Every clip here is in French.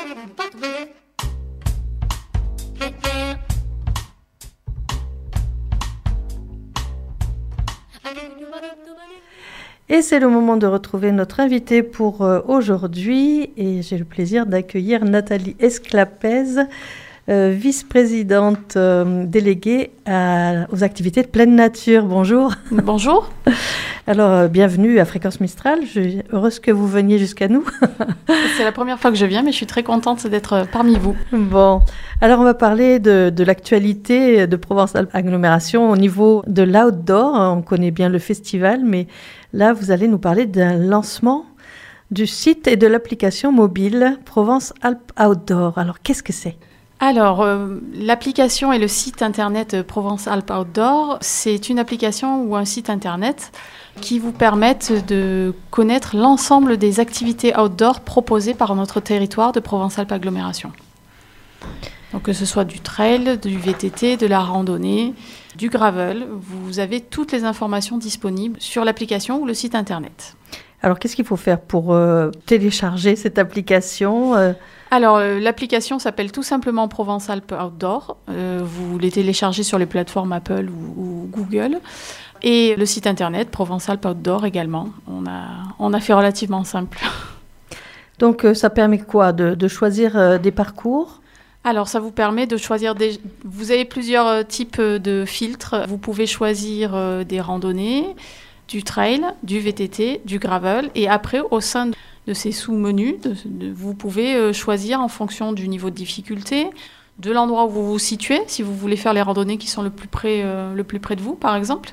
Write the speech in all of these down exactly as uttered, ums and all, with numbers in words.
Et c'est le moment de retrouver notre invitée pour euh, aujourd'hui. Et j'ai le plaisir d'accueillir Nathalie Esclapez, euh, vice-présidente euh, déléguée à- aux activités de pleine nature. Bonjour. Bonjour. Alors, euh, bienvenue à Fréquence Mistral. Je suis heureuse que vous veniez jusqu'à nous. C'est la première fois que je viens, mais je suis très contente d'être parmi vous. Bon, alors on va parler de, de l'actualité de Provence-Alpes Agglomération au niveau de l'outdoor. On connaît bien le festival, mais là, vous allez nous parler d'un lancement du site et de l'application mobile Provence-Alpes Outdoor. Alors, qu'est-ce que c'est ? Alors, euh, l'application et le site internet Provence-Alpes Outdoor, c'est une application ou un site internet qui vous permettent de connaître l'ensemble des activités outdoor proposées par notre territoire de Provence-Alpes Agglomération. Donc, que ce soit du trail, du V T T, de la randonnée, du gravel, vous avez toutes les informations disponibles sur l'application ou le site internet. Alors, qu'est-ce qu'il faut faire pour euh, télécharger cette application euh Alors, euh, l'application s'appelle tout simplement Provence-Alpes Outdoor. Euh, vous les téléchargez sur les plateformes Apple ou, ou Google. Et le site internet Provence-Alpes Outdoor également. On a, on a fait relativement simple. Donc, euh, ça permet quoi ? De, de choisir euh, des parcours ? Alors, ça vous permet de choisir des... Vous avez plusieurs euh, types de filtres. Vous pouvez choisir euh, des randonnées, du trail, du V T T, du gravel. Et après, au sein de ces sous-menus, de, de, vous pouvez euh, choisir en fonction du niveau de difficulté, de l'endroit où vous vous situez, si vous voulez faire les randonnées qui sont le plus près, euh, le plus près de vous, par exemple.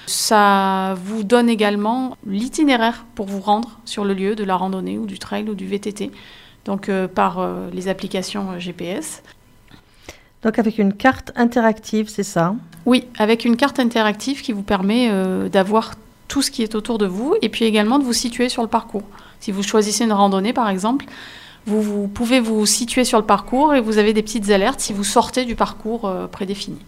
Ça vous donne également l'itinéraire pour vous rendre sur le lieu de la randonnée ou du trail ou du V T T, donc euh, par euh, les applications euh, G P S. Donc, avec une carte interactive, c'est ça ? Oui, avec une carte interactive qui vous permet euh, d'avoir tout ce qui est autour de vous et puis également de vous situer sur le parcours. Si vous choisissez une randonnée, par exemple, vous, vous pouvez vous situer sur le parcours et vous avez des petites alertes si vous sortez du parcours euh, prédéfini.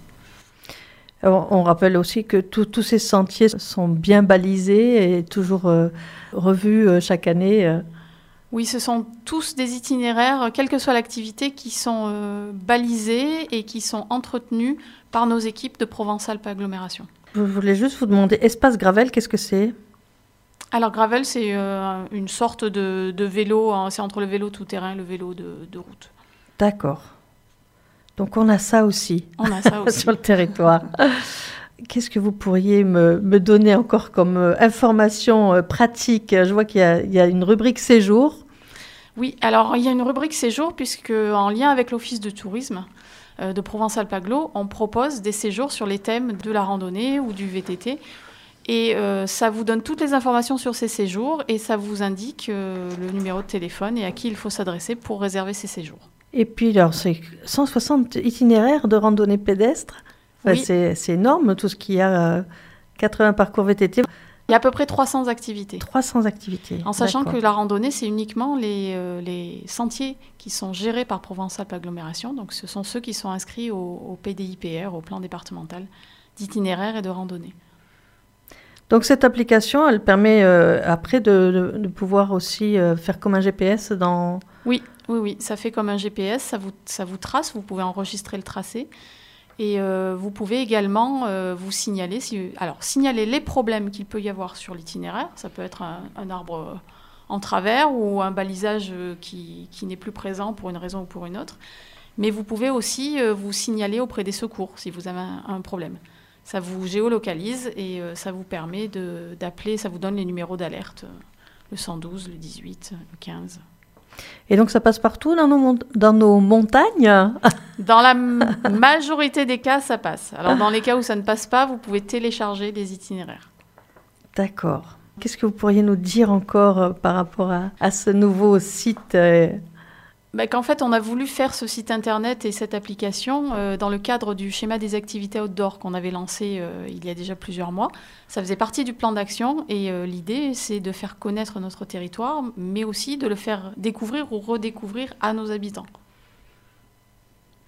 Alors, on rappelle aussi que tout- tous ces sentiers sont bien balisés et toujours euh, revus euh, chaque année. euh. Oui, ce sont tous des itinéraires, quelle que soit l'activité, qui sont euh, balisés et qui sont entretenus par nos équipes de Provence-Alpes Agglomération. Je voulais juste vous demander, espace gravel, qu'est-ce que c'est ? Alors, gravel, c'est euh, une sorte de, de vélo, hein, c'est entre le vélo tout-terrain et le vélo de, de route. D'accord. Donc, on a ça aussi, On a ça aussi. sur le territoire. Qu'est-ce que vous pourriez me, me donner encore comme euh, information euh, pratique ? Je vois qu'il y a, il y a une rubrique séjour. Oui, alors il y a une rubrique séjour puisque en lien avec l'Office de tourisme euh, de Provence-Alpes Agglo, on propose des séjours sur les thèmes de la randonnée ou du V T T. Et euh, ça vous donne toutes les informations sur ces séjours et ça vous indique euh, le numéro de téléphone et à qui il faut s'adresser pour réserver ces séjours. Et puis, alors, c'est cent soixante itinéraires de randonnée pédestre. Enfin, Oui. c'est, c'est énorme, tout ce qu'il y a. euh, quatre-vingts parcours V T T, Il y a à peu près trois cents activités. trois cents activités. En sachant D'accord. que la randonnée, c'est uniquement les, euh, les sentiers qui sont gérés par Provence-Alpes Agglomération. Donc, ce sont ceux qui sont inscrits au, au P D I P R, au plan départemental d'itinéraire et de randonnée. Donc, cette application, elle permet euh, après de, de, de pouvoir aussi euh, faire comme un G P S dans... Oui, oui, oui. Ça fait comme un G P S, ça vous, ça vous trace, vous pouvez enregistrer le tracé. Et euh, vous pouvez également euh, vous signaler, si, alors, signaler les problèmes qu'il peut y avoir sur l'itinéraire. Ça peut être un, un arbre en travers ou un balisage qui, qui n'est plus présent pour une raison ou pour une autre. Mais vous pouvez aussi euh, vous signaler auprès des secours si vous avez un, un problème. Ça vous géolocalise et euh, ça vous permet de, d'appeler, ça vous donne les numéros d'alerte, euh, le cent douze, le dix-huit, le quinze. Et donc, ça passe partout dans nos, mon- dans nos montagnes. Dans la m- majorité des cas, ça passe. Alors, dans les cas où ça ne passe pas, vous pouvez télécharger des itinéraires. D'accord. Qu'est-ce que vous pourriez nous dire encore euh, par rapport à, à ce nouveau site euh, Ben, qu'en fait, on a voulu faire ce site internet et cette application euh, dans le cadre du schéma des activités outdoor qu'on avait lancé euh, il y a déjà plusieurs mois. Ça faisait partie du plan d'action et euh, l'idée, c'est de faire connaître notre territoire, mais aussi de le faire découvrir ou redécouvrir à nos habitants.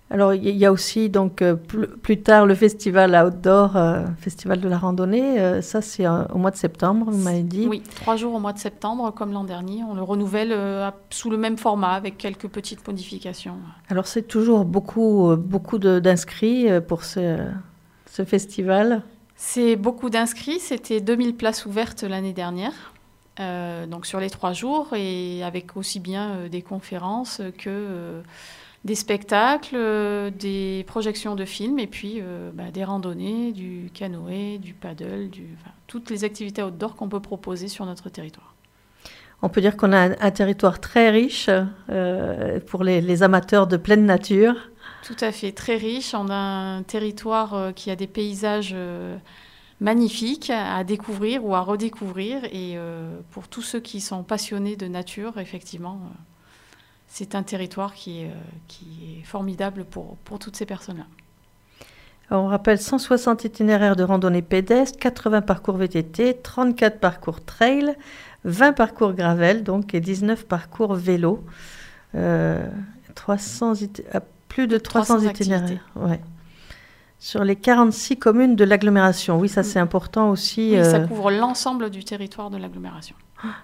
Alors, il y a aussi donc euh, plus, plus tard le festival outdoor, euh, festival de la randonnée. Euh, ça, c'est euh, au mois de septembre, vous m'avez dit. Oui, trois jours au mois de septembre, comme l'an dernier. On le renouvelle euh, sous le même format, avec quelques petites modifications. Alors, c'est toujours beaucoup, euh, beaucoup de, d'inscrits euh, pour ce, ce festival. C'est beaucoup d'inscrits. C'était deux mille places ouvertes l'année dernière, euh, donc sur les trois jours, et avec aussi bien euh, des conférences que... Euh, des spectacles, euh, des projections de films et puis euh, bah, des randonnées, du canoë, du paddle, du, enfin, toutes les activités outdoor qu'on peut proposer sur notre territoire. On peut dire qu'on a un, un territoire très riche euh, pour les, les amateurs de pleine nature. Tout à fait, très riche. On a un territoire euh, qui a des paysages euh, magnifiques à découvrir ou à redécouvrir. Et euh, pour tous ceux qui sont passionnés de nature, effectivement... Euh, c'est un territoire qui est, euh, qui est formidable pour, pour toutes ces personnes-là. On rappelle cent soixante itinéraires de randonnée pédestre, quatre-vingts parcours V T T, trente-quatre parcours trail, vingt parcours gravel donc, et dix-neuf parcours vélo. Euh, trois cents it- plus de trois cents itinéraires. Ouais. Sur les quarante-six communes de l'agglomération. Oui, ça c'est important aussi. Oui, euh... ça couvre l'ensemble du territoire de l'agglomération.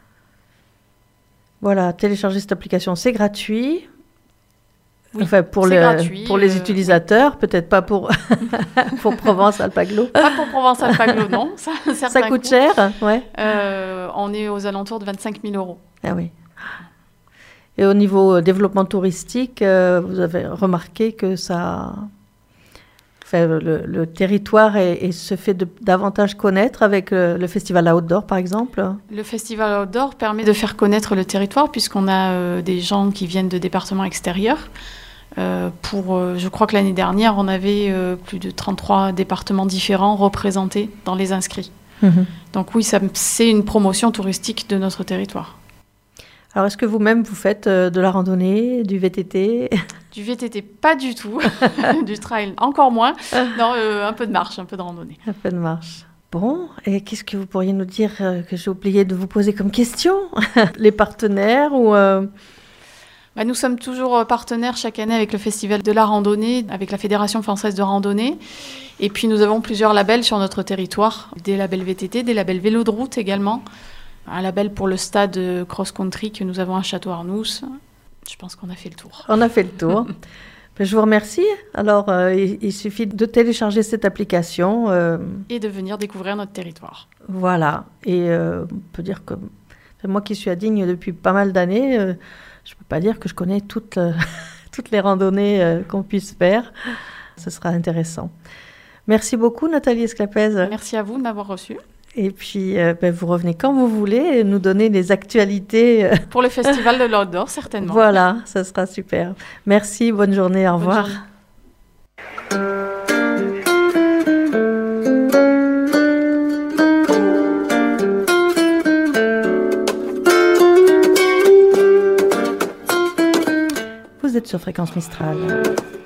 Voilà, télécharger cette application, c'est gratuit. Oui, enfin, pour, c'est le, gratuit, pour les euh, utilisateurs, oui. Peut-être pas pour, pour Provence-Alpes-Aglo. Pas pour Provence-Alpes-Aglo, non. Ça, ça coûte cher, ouais. Euh, on est aux alentours de vingt-cinq mille euros. Ah oui. Et au niveau développement touristique, euh, vous avez remarqué que ça... Enfin, le, le territoire est, est, se fait de, davantage connaître avec le, le festival outdoor, par exemple. Le festival outdoor permet de faire connaître le territoire puisqu'on a euh, des gens qui viennent de départements extérieurs. Euh, pour, euh, je crois que l'année dernière, on avait euh, plus de trente-trois départements différents représentés dans les inscrits. Mmh. Donc oui, ça, c'est une promotion touristique de notre territoire. Alors, est-ce que vous-même, vous faites euh, de la randonnée, du V T T ? Du V T T, pas du tout. Du trail, encore moins. Non, euh, un peu de marche, un peu de randonnée. Un peu de marche. Bon, et qu'est-ce que vous pourriez nous dire euh, que j'ai oublié de vous poser comme question ? Les partenaires ou... Euh... Bah, nous sommes toujours partenaires chaque année avec le Festival de la randonnée, avec la Fédération française de randonnée. Et puis, nous avons plusieurs labels sur notre territoire. Des labels V T T, des labels vélo de route également. Un label pour le stade cross-country que nous avons à Château-Arnoux. Je pense qu'on a fait le tour. On a fait le tour. Je vous remercie. Alors, euh, il, il suffit de télécharger cette application. Euh... Et de venir découvrir notre territoire. Voilà. Et euh, on peut dire que moi qui suis à Digne depuis pas mal d'années, euh, je ne peux pas dire que je connais toutes, euh, toutes les randonnées euh, qu'on puisse faire. Ce sera intéressant. Merci beaucoup, Nathalie Esclapez. Merci à vous de m'avoir reçue. Et puis, euh, ben, vous revenez quand vous voulez, nous donner les actualités. Euh... Pour le festival de l'outdoor, certainement. Voilà, ça sera super. Merci, bonne journée, au bonne revoir. Journée. Vous êtes sur Fréquence Mistral.